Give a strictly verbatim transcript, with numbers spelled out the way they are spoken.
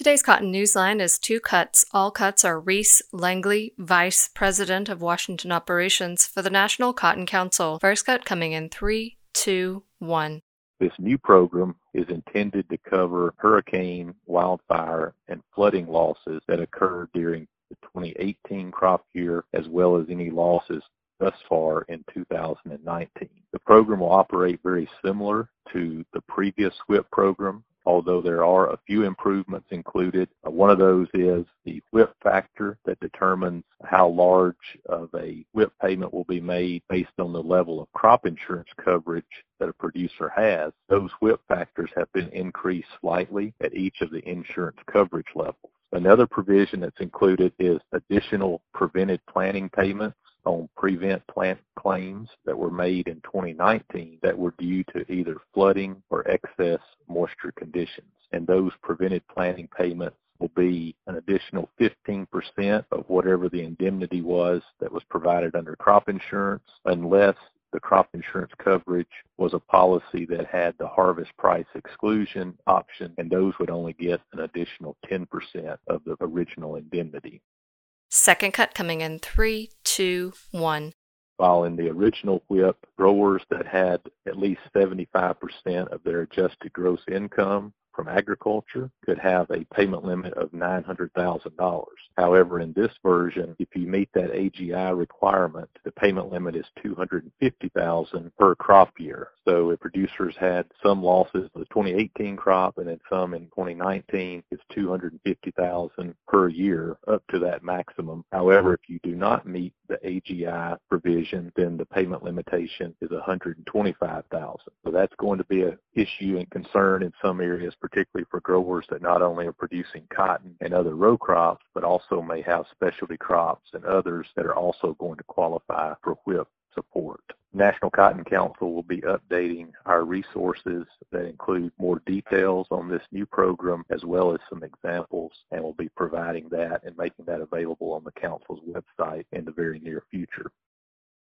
Today's Cotton Newsline is two cuts. All cuts are Reese Langley, Vice President of Washington Operations for the National Cotton Council. First cut coming in three, two, one. This new program is intended to cover hurricane, wildfire, and flooding losses that occurred during the twenty eighteen crop year, as well as any losses thus far in two thousand nineteen. The program will operate very similar to the previous S W I P program, although there are a few improvements included. Uh, one of those is the S W I P factor that determines how large of a S W I P payment will be made based on the level of crop insurance coverage that a producer has. Those S W I P factors have been increased slightly at each of the insurance coverage levels. Another provision that's included is additional prevented planting payments on prevent plant claims that were made in twenty nineteen that were due to either flooding or excess moisture conditions. And those prevented planting payments will be an additional fifteen percent of whatever the indemnity was that was provided under crop insurance, unless the crop insurance coverage was a policy that had the harvest price exclusion option, and those would only get an additional ten percent of the original indemnity. Second cut coming in three, two, one. While in the original S W I P, growers that had at least seventy-five percent of their adjusted gross income from agriculture could have a payment limit of nine hundred thousand dollars. However, in this version, if you meet that A G I requirement, the payment limit is two hundred fifty thousand dollars per crop year. So if producers had some losses in the twenty eighteen crop and then some in twenty nineteen, it's two hundred fifty thousand dollars per year up to that maximum. However, if you do not meet the A G I provision, then the payment limitation is one hundred twenty-five thousand dollars. So that's going to be an issue and concern in some areas, particularly for growers that not only are producing cotton and other row crops, but also may have specialty crops and others that are also going to qualify for S W I P support. National Cotton Council will be updating our resources that include more details on this new program, as well as some examples, and we'll be providing that and making that available on the council's website in the very near future.